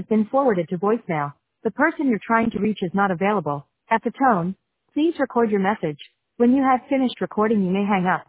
been forwarded to voicemail. The person you're trying to reach is not available. At the tone, please record your message. When you have finished recording, you may hang up.